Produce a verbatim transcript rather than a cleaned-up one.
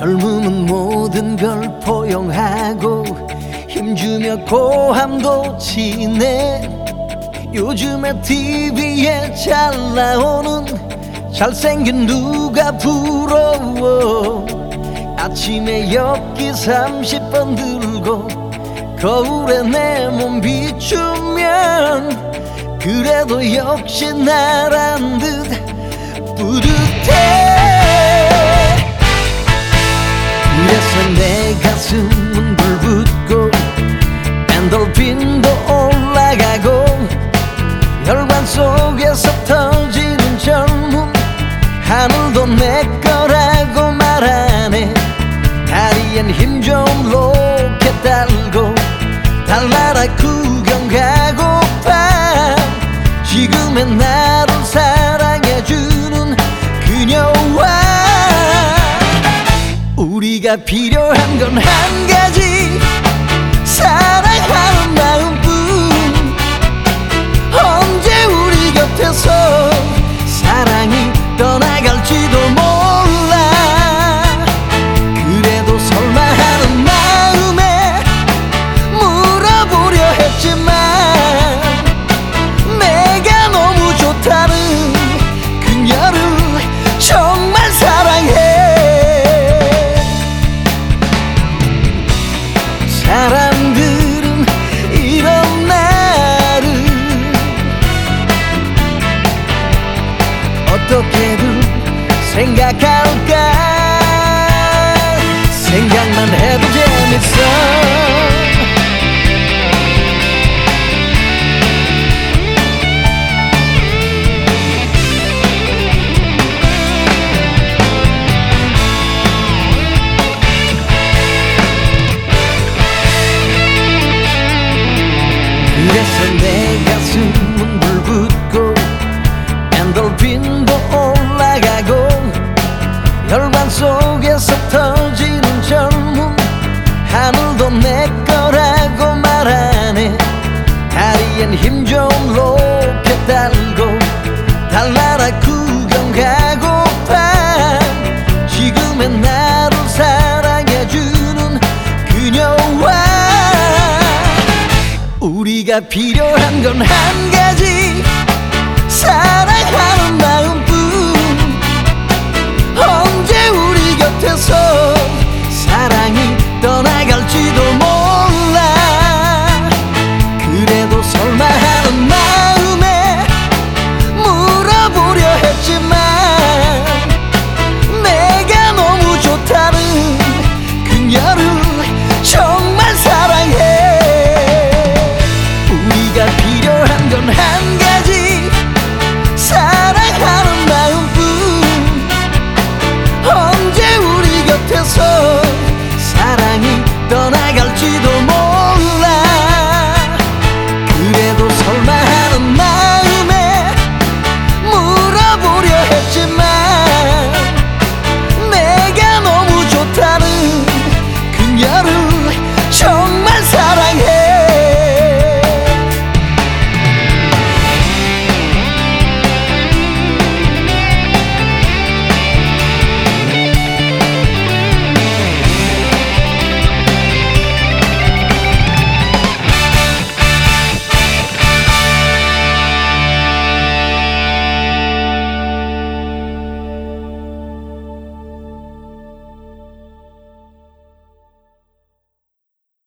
젊음은 모든 걸 포용하고 힘주며 고함도 치네. 요즘에 티비에 잘 나오는 잘생긴 누가 부러워. 아침에 엽기 삼십 번 들고 거울에 내 몸 비추면 그래도 역시 나란 듯 뿌듯해. 그래서 내 가슴은 불붙고 엔돌핀도 올라가고 혈관 속에서 터지는 젊음 하늘도 내 거라고 말하네. 다리엔 힘 좋은 로켓 달고 달나라 구경 가고파. 지금의 나를 사랑해주는 그녀와 우리가 필요한 건 한 가지, 사랑하는 마음뿐. 언제 우리 곁에서 사랑이 떠나갈지도 몰라. 그래도 설마 하는 마음에 물어보려 했지만 내가 너무 좋다는 그녀를 정말 사랑해. 사람들은 이런 나를 어떻게든 생각할까. 생각만 해도 재밌어. 그래서 내 가슴은 불붙고 엔돌핀도 올라가고 혈관 속에서 터지는 젊음 하늘도 내 거라고 말하네. 다리엔 힘 좋은 로켓 달고 달나라 구경 가고파. 지금의 나를 사랑해주는 그녀와 우리가 필요한 건 한 가지,